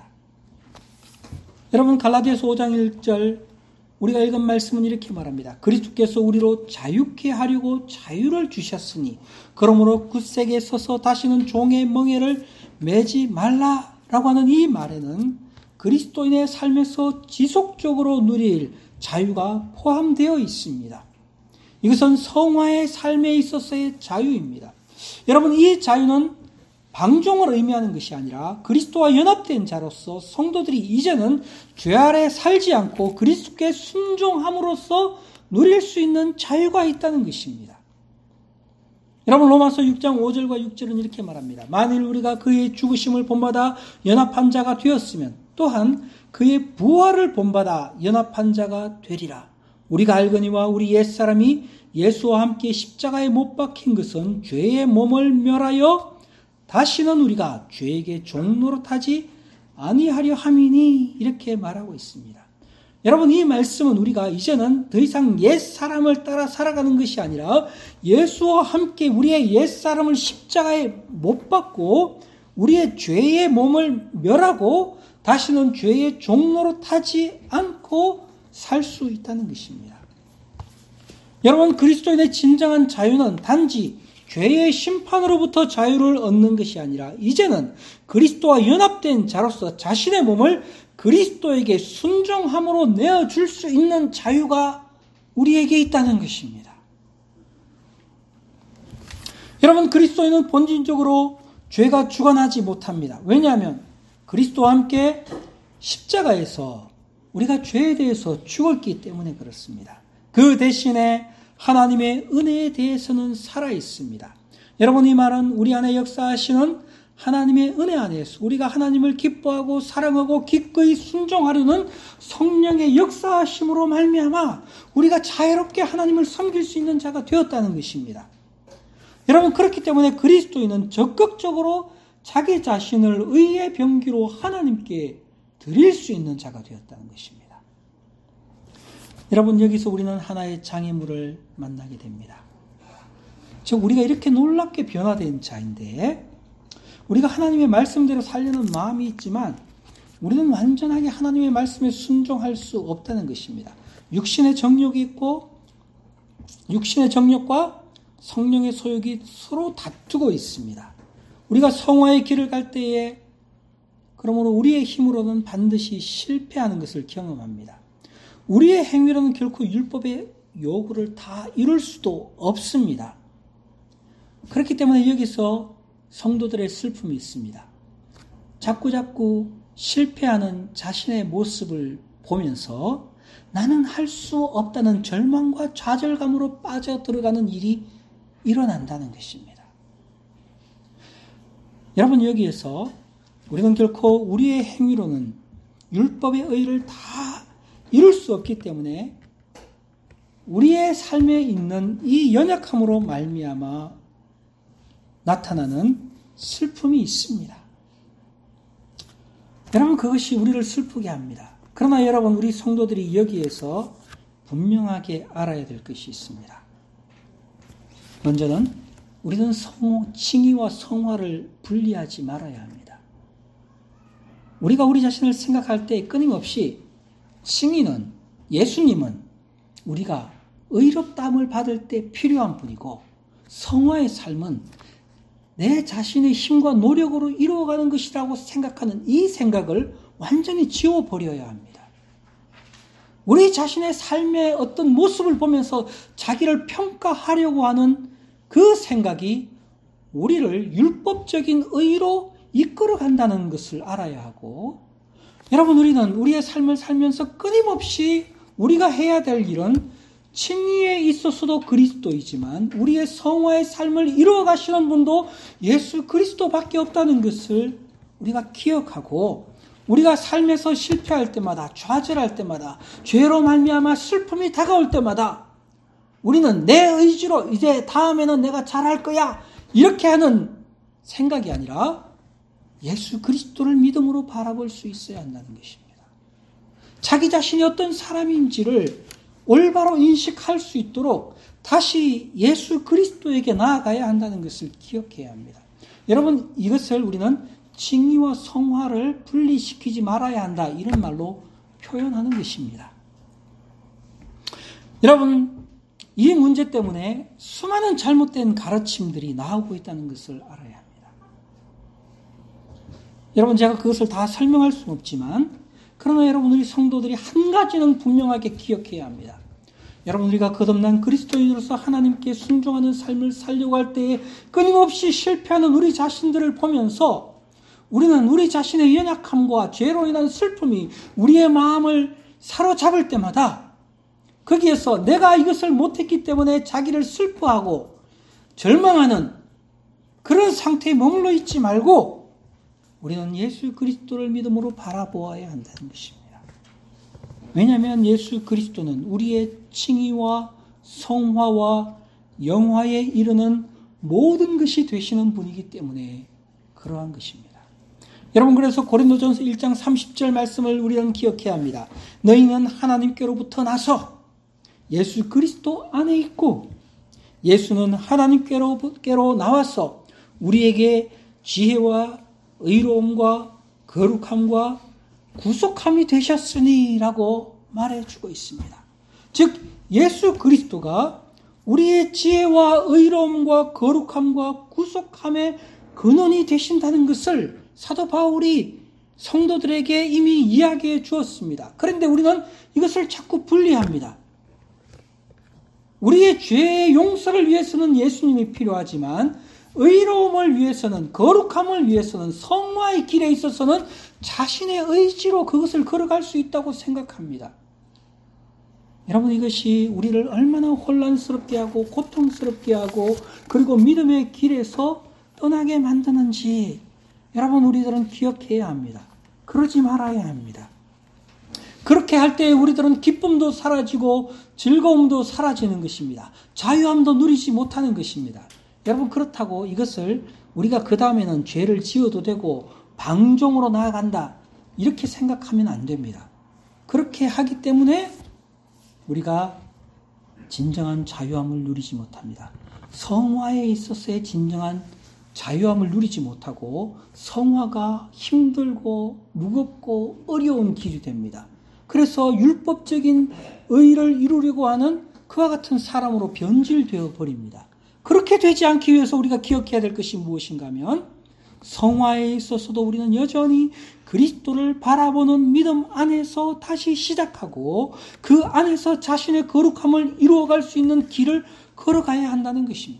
여러분, 갈라디아서 5장 1절 우리가 읽은 말씀은 이렇게 말합니다. 그리스도께서 우리로 자유케 하려고 자유를 주셨으니 그러므로 굳세게 서서 다시는 종의 멍에를 매지 말라라고 하는 이 말에는 그리스도인의 삶에서 지속적으로 누릴 자유가 포함되어 있습니다. 이것은 성화의 삶에 있어서의 자유입니다. 여러분, 이 자유는 방종을 의미하는 것이 아니라 그리스도와 연합된 자로서 성도들이 이제는 죄 아래 살지 않고 그리스도께 순종함으로써 누릴 수 있는 자유가 있다는 것입니다. 여러분, 로마서 6장 5절과 6절은 이렇게 말합니다. 만일 우리가 그의 죽으심을 본받아 연합한 자가 되었으면 또한 그의 부활을 본받아 연합한 자가 되리라. 우리가 알거니와 우리 옛사람이 예수와 함께 십자가에 못 박힌 것은 죄의 몸을 멸하여 다시는 우리가 죄에게 종노릇하지 아니하려 함이니 이렇게 말하고 있습니다. 여러분, 이 말씀은 우리가 이제는 더 이상 옛 사람을 따라 살아가는 것이 아니라 예수와 함께 우리의 옛 사람을 십자가에 못 박고 우리의 죄의 몸을 멸하고 다시는 죄의 종로로 타지 않고 살 수 있다는 것입니다. 여러분, 그리스도인의 진정한 자유는 단지 죄의 심판으로부터 자유를 얻는 것이 아니라 이제는 그리스도와 연합된 자로서 자신의 몸을 그리스도에게 순종함으로 내어줄 수 있는 자유가 우리에게 있다는 것입니다. 여러분, 그리스도인은 본질적으로 죄가 주관하지 못합니다. 왜냐하면 그리스도와 함께 십자가에서 우리가 죄에 대해서 죽었기 때문에 그렇습니다. 그 대신에 하나님의 은혜에 대해서는 살아있습니다. 여러분, 이 말은 우리 안에 역사하시는 하나님의 은혜 안에서 우리가 하나님을 기뻐하고 사랑하고 기꺼이 순종하려는 성령의 역사하심으로 말미암아 우리가 자유롭게 하나님을 섬길 수 있는 자가 되었다는 것입니다. 여러분, 그렇기 때문에 그리스도인은 적극적으로 자기 자신을 의의 병기로 하나님께 드릴 수 있는 자가 되었다는 것입니다. 여러분, 여기서 우리는 하나의 장애물을 만나게 됩니다. 즉, 우리가 이렇게 놀랍게 변화된 자인데 우리가 하나님의 말씀대로 살려는 마음이 있지만 우리는 완전하게 하나님의 말씀에 순종할 수 없다는 것입니다. 육신의 정욕이 있고 육신의 정욕과 성령의 소욕이 서로 다투고 있습니다. 우리가 성화의 길을 갈 때에 그러므로 우리의 힘으로는 반드시 실패하는 것을 경험합니다. 우리의 행위로는 결코 율법의 요구를 다 이룰 수도 없습니다. 그렇기 때문에 여기서 성도들의 슬픔이 있습니다. 자꾸 실패하는 자신의 모습을 보면서 나는 할 수 없다는 절망과 좌절감으로 빠져들어가는 일이 일어난다는 것입니다. 여러분, 여기에서 우리는 결코 우리의 행위로는 율법의 의를 다 이룰 수 없기 때문에 우리의 삶에 있는 이 연약함으로 말미암아 나타나는 슬픔이 있습니다. 여러분, 그것이 우리를 슬프게 합니다. 그러나 여러분, 우리 성도들이 여기에서 분명하게 알아야 될 것이 있습니다. 먼저는 우리는 칭의와 성화를 분리하지 말아야 합니다. 우리가 우리 자신을 생각할 때 끊임없이 칭의는, 예수님은 우리가 의롭다함을 받을 때 필요한 분이고 성화의 삶은 내 자신의 힘과 노력으로 이루어가는 것이라고 생각하는 이 생각을 완전히 지워버려야 합니다. 우리 자신의 삶의 어떤 모습을 보면서 자기를 평가하려고 하는 그 생각이 우리를 율법적인 의로 이끌어간다는 것을 알아야 하고, 여러분, 우리는 우리의 삶을 살면서 끊임없이 우리가 해야 될 일은 칭의에 있어서도 그리스도이지만 우리의 성화의 삶을 이루어 가시는 분도 예수 그리스도밖에 없다는 것을 우리가 기억하고, 우리가 삶에서 실패할 때마다, 좌절할 때마다, 죄로 말미암아 슬픔이 다가올 때마다 우리는 내 의지로 이제 다음에는 내가 잘할 거야 이렇게 하는 생각이 아니라 예수 그리스도를 믿음으로 바라볼 수 있어야 한다는 것입니다. 자기 자신이 어떤 사람인지를 올바로 인식할 수 있도록 다시 예수 그리스도에게 나아가야 한다는 것을 기억해야 합니다. 여러분, 이것을 우리는 칭의와 성화를 분리시키지 말아야 한다, 이런 말로 표현하는 것입니다. 여러분, 이 문제 때문에 수많은 잘못된 가르침들이 나오고 있다는 것을 알아야 합니다. 여러분, 제가 그것을 다 설명할 수는 없지만, 그러나 여러분, 우리 성도들이 한 가지는 분명하게 기억해야 합니다. 여러분, 우리가 거듭난 그리스도인으로서 하나님께 순종하는 삶을 살려고 할 때에 끊임없이 실패하는 우리 자신들을 보면서 우리는 우리 자신의 연약함과 죄로 인한 슬픔이 우리의 마음을 사로잡을 때마다 거기에서 내가 이것을 못했기 때문에 자기를 슬퍼하고 절망하는 그런 상태에 머물러 있지 말고 우리는 예수 그리스도를 믿음으로 바라보아야 한다는 것입니다. 왜냐하면 예수 그리스도는 우리의 칭의와 성화와 영화에 이르는 모든 것이 되시는 분이기 때문에 그러한 것입니다. 여러분, 그래서 고린도전서 1장 30절 말씀을 우리는 기억해야 합니다. 너희는 하나님께로부터 나서 예수 그리스도 안에 있고 예수는 하나님께로 나와서 우리에게 지혜와 의로움과 거룩함과 구속함이 되셨으니 라고 말해주고 있습니다. 즉 예수 그리스도가 우리의 지혜와 의로움과 거룩함과 구속함의 근원이 되신다는 것을 사도 바울이 성도들에게 이미 이야기해 주었습니다. 그런데 우리는 이것을 자꾸 분리합니다. 우리의 죄의 용서를 위해서는 예수님이 필요하지만 의로움을 위해서는, 거룩함을 위해서는, 성화의 길에 있어서는 자신의 의지로 그것을 걸어갈 수 있다고 생각합니다. 여러분, 이것이 우리를 얼마나 혼란스럽게 하고 고통스럽게 하고 그리고 믿음의 길에서 떠나게 만드는지 여러분, 우리들은 기억해야 합니다. 그러지 말아야 합니다. 그렇게 할 때 우리들은 기쁨도 사라지고 즐거움도 사라지는 것입니다. 자유함도 누리지 못하는 것입니다. 여러분, 그렇다고 이것을 우리가 그 다음에는 죄를 지어도 되고 방종으로 나아간다 이렇게 생각하면 안 됩니다. 그렇게 하기 때문에 우리가 진정한 자유함을 누리지 못합니다. 성화에 있어서의 진정한 자유함을 누리지 못하고 성화가 힘들고 무겁고 어려운 길이 됩니다. 그래서 율법적인 의를 이루려고 하는 그와 같은 사람으로 변질되어 버립니다. 그렇게 되지 않기 위해서 우리가 기억해야 될 것이 무엇인가 하면 성화에 있어서도 우리는 여전히 그리스도를 바라보는 믿음 안에서 다시 시작하고 그 안에서 자신의 거룩함을 이루어갈 수 있는 길을 걸어가야 한다는 것입니다.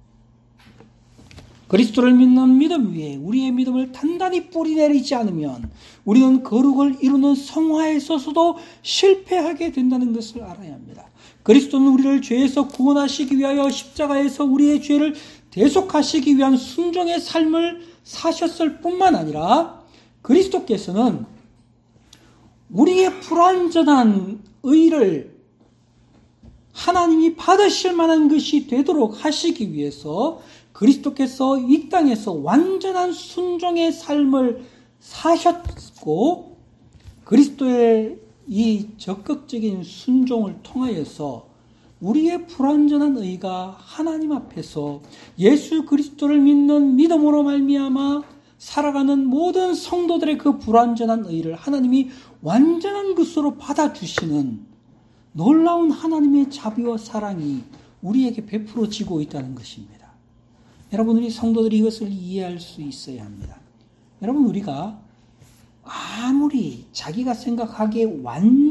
그리스도를 믿는 믿음 위에 우리의 믿음을 단단히 뿌리내리지 않으면 우리는 거룩을 이루는 성화에 있어서도 실패하게 된다는 것을 알아야 합니다. 그리스도는 우리를 죄에서 구원하시기 위하여 십자가에서 우리의 죄를 대속하시기 위한 순종의 삶을 사셨을 뿐만 아니라 그리스도께서는 우리의 불완전한 의를 하나님이 받으실 만한 것이 되도록 하시기 위해서 그리스도께서 이 땅에서 완전한 순종의 삶을 사셨고 그리스도의 이 적극적인 순종을 통하여서 우리의 불완전한 의가 하나님 앞에서 예수 그리스도를 믿는 믿음으로 말미암아 살아가는 모든 성도들의 그 불완전한 의를 하나님이 완전한 것으로 받아주시는 놀라운 하나님의 자비와 사랑이 우리에게 베풀어지고 있다는 것입니다. 여러분, 우리 성도들이 이것을 이해할 수 있어야 합니다. 여러분, 우리가 아무리 자기가 생각하기에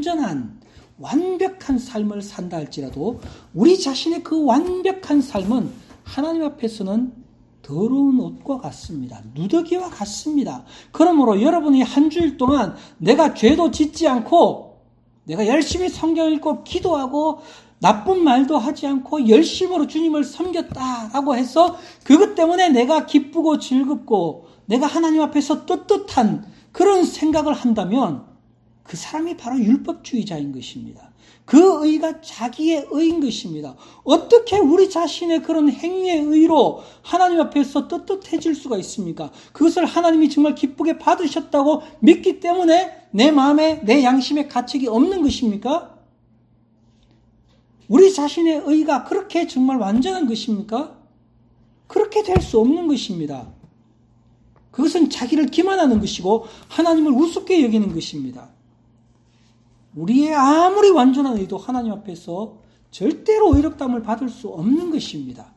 완벽한 삶을 산다 할지라도 우리 자신의 그 완벽한 삶은 하나님 앞에서는 더러운 옷과 같습니다. 누더기와 같습니다. 그러므로 여러분이 한 주일 동안 내가 죄도 짓지 않고 내가 열심히 성경 읽고 기도하고 나쁜 말도 하지 않고 열심으로 주님을 섬겼다라고 해서 그것 때문에 내가 기쁘고 즐겁고 내가 하나님 앞에서 떳떳한 그런 생각을 한다면 그 사람이 바로 율법주의자인 것입니다. 그 의가 자기의 의인 것입니다. 어떻게 우리 자신의 그런 행위의 의로 하나님 앞에서 떳떳해질 수가 있습니까? 그것을 하나님이 정말 기쁘게 받으셨다고 믿기 때문에 내 마음에 내 양심에 가책이 없는 것입니까? 우리 자신의 의가 그렇게 정말 완전한 것입니까? 그렇게 될 수 없는 것입니다. 그것은 자기를 기만하는 것이고 하나님을 우습게 여기는 것입니다. 우리의 아무리 완전한 의도 하나님 앞에서 절대로 의롭다함을 받을 수 없는 것입니다.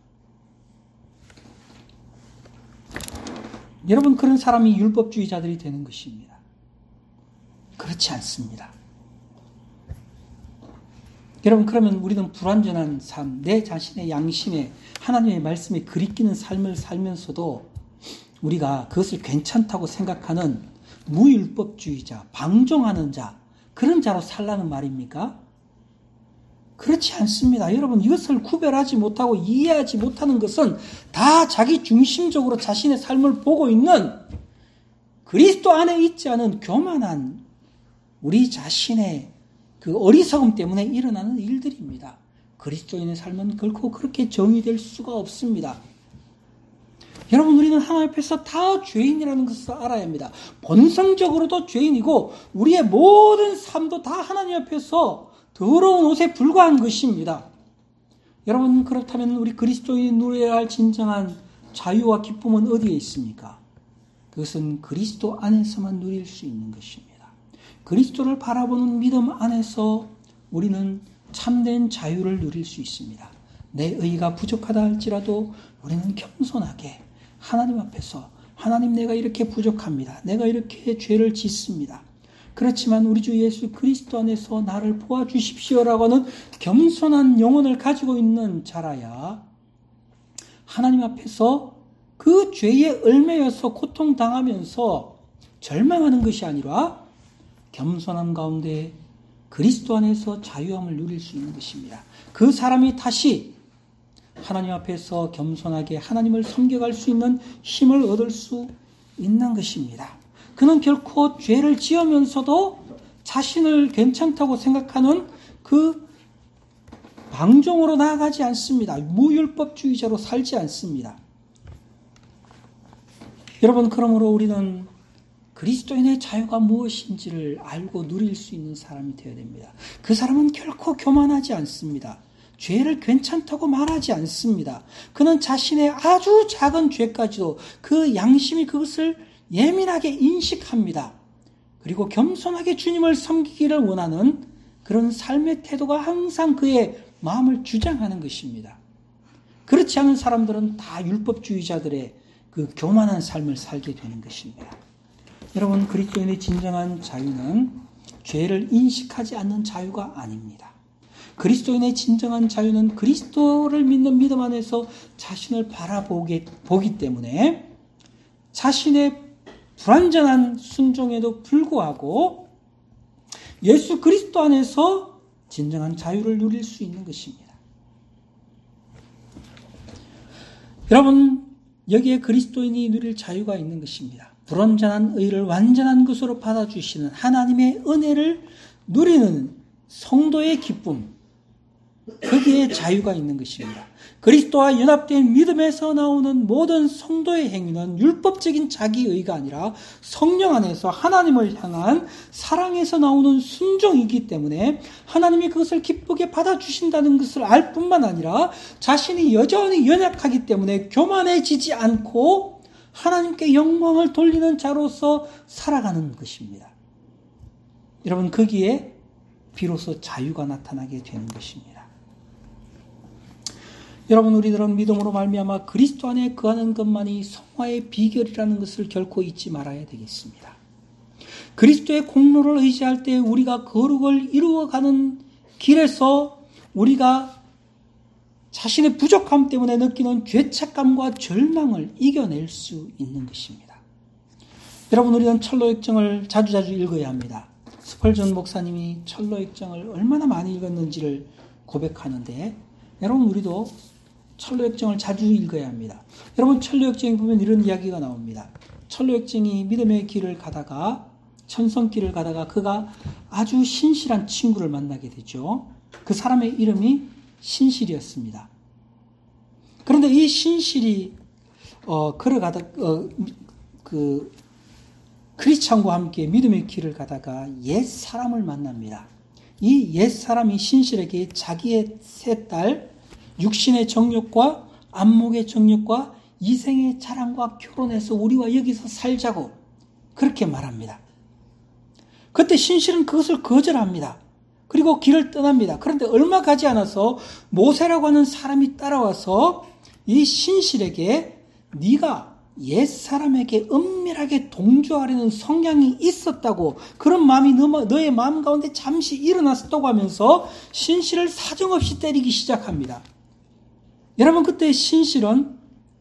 여러분, 그런 사람이 율법주의자들이 되는 것입니다. 그렇지 않습니다. 여러분, 그러면 우리는 불완전한 삶, 내 자신의 양심에 하나님의 말씀에 그리끼는 삶을 살면서도 우리가 그것을 괜찮다고 생각하는 무율법주의자, 방종하는 자, 그런 자로 살라는 말입니까? 그렇지 않습니다. 여러분, 이것을 구별하지 못하고 이해하지 못하는 것은 다 자기 중심적으로 자신의 삶을 보고 있는 그리스도 안에 있지 않은 교만한 우리 자신의 그 어리석음 때문에 일어나는 일들입니다. 그리스도인의 삶은 결코 그렇게 정의될 수가 없습니다. 여러분, 우리는 하나님 앞에서 다 죄인이라는 것을 알아야 합니다. 본성적으로도 죄인이고 우리의 모든 삶도 다 하나님 앞에서 더러운 옷에 불과한 것입니다. 여러분, 그렇다면 우리 그리스도인이 누려야 할 진정한 자유와 기쁨은 어디에 있습니까? 그것은 그리스도 안에서만 누릴 수 있는 것입니다. 그리스도를 바라보는 믿음 안에서 우리는 참된 자유를 누릴 수 있습니다. 내 의가 부족하다 할지라도 우리는 겸손하게 하나님 앞에서, 하나님, 내가 이렇게 부족합니다. 내가 이렇게 죄를 짓습니다. 그렇지만 우리 주 예수 그리스도 안에서 나를 도와주십시오라고 하는 겸손한 영혼을 가지고 있는 자라야 하나님 앞에서 그 죄에 얽매여서 고통당하면서 절망하는 것이 아니라 겸손한 가운데 그리스도 안에서 자유함을 누릴 수 있는 것입니다. 그 사람이 다시 하나님 앞에서 겸손하게 하나님을 섬겨갈 수 있는 힘을 얻을 수 있는 것입니다. 그는 결코 죄를 지으면서도 자신을 괜찮다고 생각하는 그 방종으로 나아가지 않습니다. 무율법주의자로 살지 않습니다. 여러분, 그러므로 우리는 그리스도인의 자유가 무엇인지를 알고 누릴 수 있는 사람이 되어야 됩니다. 그 사람은 결코 교만하지 않습니다. 죄를 괜찮다고 말하지 않습니다. 그는 자신의 아주 작은 죄까지도 그 양심이 그것을 예민하게 인식합니다. 그리고 겸손하게 주님을 섬기기를 원하는 그런 삶의 태도가 항상 그의 마음을 주장하는 것입니다. 그렇지 않은 사람들은 다 율법주의자들의 그 교만한 삶을 살게 되는 것입니다. 여러분, 그리스도인의 진정한 자유는 죄를 인식하지 않는 자유가 아닙니다. 그리스도인의 진정한 자유는 그리스도를 믿는 믿음 안에서 자신을 바라보기 때문에 자신의 불완전한 순종에도 불구하고 예수 그리스도 안에서 진정한 자유를 누릴 수 있는 것입니다. 여러분, 여기에 그리스도인이 누릴 자유가 있는 것입니다. 불완전한 의를 완전한 것으로 받아주시는 하나님의 은혜를 누리는 성도의 기쁨, 거기에 자유가 있는 것입니다. 그리스도와 연합된 믿음에서 나오는 모든 성도의 행위는 율법적인 자기의가 아니라 성령 안에서 하나님을 향한 사랑에서 나오는 순종이기 때문에 하나님이 그것을 기쁘게 받아주신다는 것을 알 뿐만 아니라 자신이 여전히 연약하기 때문에 교만해지지 않고 하나님께 영광을 돌리는 자로서 살아가는 것입니다. 여러분, 거기에 비로소 자유가 나타나게 되는 것입니다. 여러분, 우리들은 믿음으로 말미암아 그리스도 안에 거하는 것만이 성화의 비결이라는 것을 결코 잊지 말아야 되겠습니다. 그리스도의 공로를 의지할 때 우리가 거룩을 이루어가는 길에서 우리가 자신의 부족함 때문에 느끼는 죄책감과 절망을 이겨낼 수 있는 것입니다. 여러분, 우리는 철로역정을 자주자주 읽어야 합니다. 스펄전 목사님이 철로역정을 얼마나 많이 읽었는지를 고백하는데, 여러분, 우리도 철로역정을 자주 읽어야 합니다. 여러분, 철로역정에 보면 이런 이야기가 나옵니다. 철로역정이 믿음의 길을 가다가, 천성길을 가다가 그가 아주 신실한 친구를 만나게 되죠. 그 사람의 이름이 신실이었습니다. 그런데 이 신실이 걸어가다 크리스찬과 함께 믿음의 길을 가다가 옛 사람을 만납니다. 이 옛 사람이 신실에게 자기의 세 딸, 육신의 정욕과 안목의 정욕과 이생의 자랑과 결혼해서 우리와 여기서 살자고 그렇게 말합니다. 그때 신실은 그것을 거절합니다. 그리고 길을 떠납니다. 그런데 얼마 가지 않아서 모세라고 하는 사람이 따라와서 이 신실에게 네가 옛사람에게 은밀하게 동조하려는 성향이 있었다고, 그런 마음이 너의 마음 가운데 잠시 일어났었다고 하면서 신실을 사정없이 때리기 시작합니다. 여러분, 그때 신실은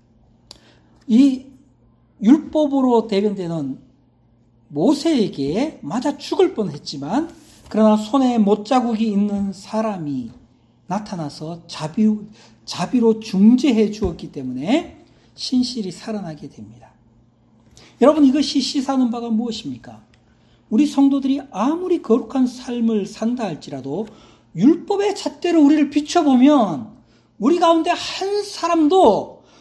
이 율법으로 대변되는 모세에게 맞아 죽을 뻔했지만, 그러나 손에 못자국이 있는 사람이 나타나서 자비로 중재해 주었기 때문에 신실이 살아나게 됩니다. 여러분, 이것이 시사하는 바가 무엇입니까? 우리 성도들이 아무리 거룩한 삶을 산다 할지라도 율법의 잣대로 우리를 비춰보면 우리 가운데 한 사람도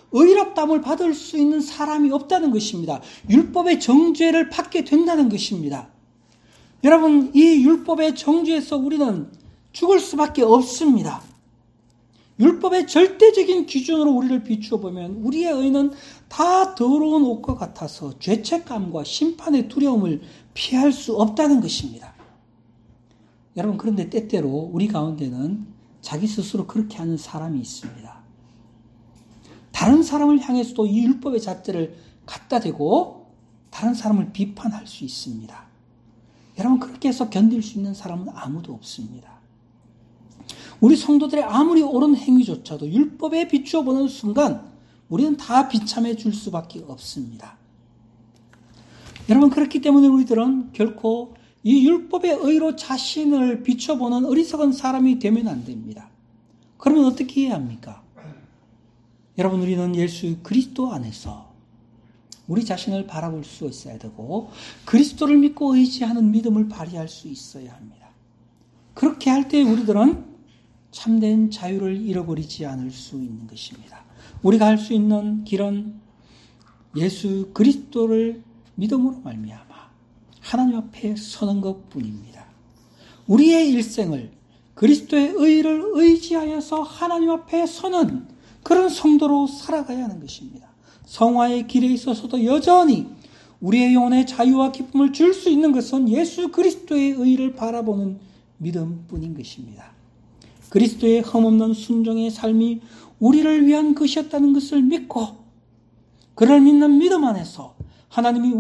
의롭다함을 받을 수 있는 사람이 없다는 것입니다. 율법의 정죄를 받게 된다는 것입니다. 여러분, 이 율법의 정죄에서 우리는 죽을 수밖에 없습니다. 율법의 절대적인 기준으로 우리를 비추어 보면 우리의 의는 다 더러운 옷과 같아서 죄책감과 심판의 두려움을 피할 수 없다는 것입니다. 여러분, 그런데 때때로 우리 가운데는 자기 스스로 그렇게 하는 사람이 있습니다. 다른 사람을 향해서도 이 율법의 잣대를 갖다 대고 다른 사람을 비판할 수 있습니다. 여러분, 그렇게 해서 견딜 수 있는 사람은 아무도 없습니다. 우리 성도들의 아무리 옳은 행위조차도 율법에 비추어 보는 순간 우리는 다 비참해 줄 수밖에 없습니다. 여러분, 그렇기 때문에 우리들은 결코 이 율법의 의로 자신을 비춰보는 어리석은 사람이 되면 안 됩니다. 그러면 어떻게 해야 합니까? 여러분, 우리는 예수 그리스도 안에서 우리 자신을 바라볼 수 있어야 되고 그리스도를 믿고 의지하는 믿음을 발휘할 수 있어야 합니다. 그렇게 할 때 우리들은 참된 자유를 잃어버리지 않을 수 있는 것입니다. 우리가 할 수 있는 길은 예수 그리스도를 믿음으로 말미암아 하나님 앞에 서는 것뿐입니다. 우리의 일생을 그리스도의 의를 의지하여서 하나님 앞에 서는 그런 성도로 살아가야 하는 것입니다. 성화의 길에 있어서도 여전히 우리의 영혼의 자유와 기쁨을 줄 수 있는 것은 예수 그리스도의 의를 바라보는 믿음뿐인 것입니다. 그리스도의 흠없는 순종의 삶이 우리를 위한 것이었다는 것을 믿고 그를 믿는 믿음 안에서 하나님이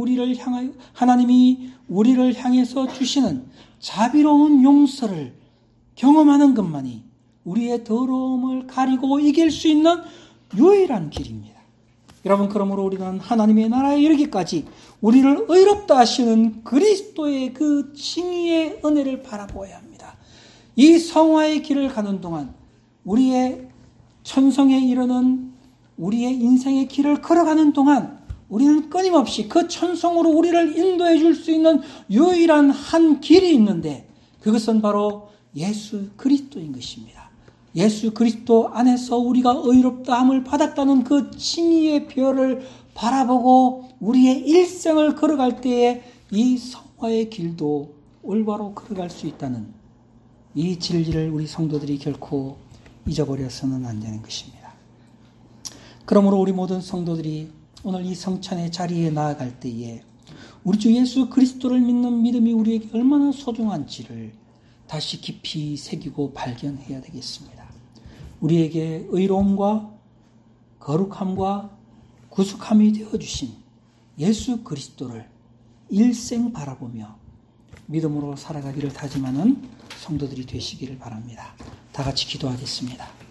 우리를 향해서 주시는 자비로운 용서를 경험하는 것만이 우리의 더러움을 가리고 이길 수 있는 유일한 길입니다. 여러분, 그러므로 우리는 하나님의 나라에 이르기까지 우리를 의롭다 하시는 그리스도의 그 칭의의 은혜를 바라보아야 합니다. 이 성화의 길을 가는 동안 우리의 천성에 이르는 우리의 인생의 길을 걸어가는 동안 우리는 끊임없이 그 천성으로 우리를 인도해 줄 수 있는 유일한 한 길이 있는데 그것은 바로 예수 그리스도인 것입니다. 예수 그리스도 안에서 우리가 의롭다함을 받았다는 그 칭의의 별을 바라보고 우리의 일생을 걸어갈 때에 이 성화의 길도 올바로 걸어갈 수 있다는 이 진리를 우리 성도들이 결코 잊어버려서는 안 되는 것입니다. 그러므로 우리 모든 성도들이 오늘 이 성찬의 자리에 나아갈 때에 우리 주 예수 그리스도를 믿는 믿음이 우리에게 얼마나 소중한지를 다시 깊이 새기고 발견해야 되겠습니다. 우리에게 의로움과 거룩함과 구속함이 되어주신 예수 그리스도를 일생 바라보며 믿음으로 살아가기를 다짐하는 성도들이 되시기를 바랍니다. 다 같이 기도하겠습니다.